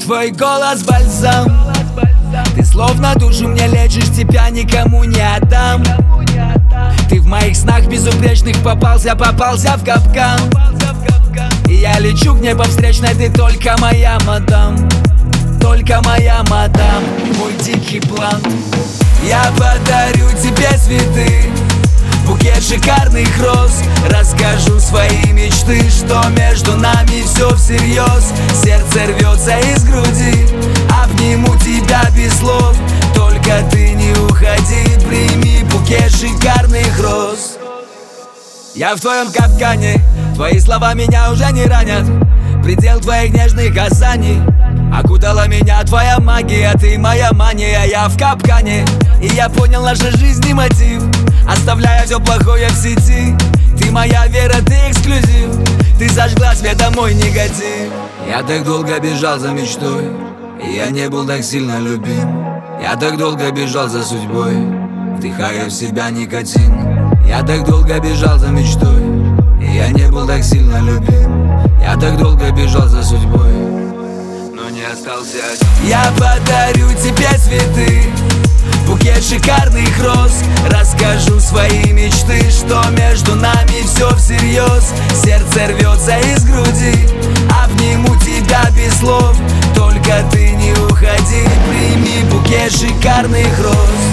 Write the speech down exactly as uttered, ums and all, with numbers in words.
твой голос бальзам. Ты словно душу мне лечишь, тебя никому не отдам. Ты в моих снах безупречных попался, попался в капкан. И я лечу к небу встречной, ты только моя мадам. Только моя мадам, мой дикий план. Я подарю тебе цветы, букет шикарных роз. Расскажу свои мечты, что между нами все всерьез. Сердце рвется из груди, обниму тебя без слов. Только ты не уходи, прими букет шикарных роз. Я в твоем капкане, твои слова меня уже не ранят. Предел твоих нежных касаний. Окутала меня твоя магия, ты моя мания, я в капкане. И я понял нашей жизни мотив, оставляя все плохое в сети. Ты моя вера, ты эксклюзив, ты зажгла светом мой негатив. Я так долго бежал за мечтой, и я не был так сильно любим. Я так долго бежал за судьбой, вдыхая в себя никотин. Я так долго бежал за мечтой, и я не был так сильно любим. Я так долго бежал за судьбой, но не остался один. Я подарю тебе цветы, букет шикарных роз. Расскажу свои мечты, что между нами все всерьез. Сердце рвется из груди, обниму тебя без слов. Только ты не уходи, прими букет шикарных роз.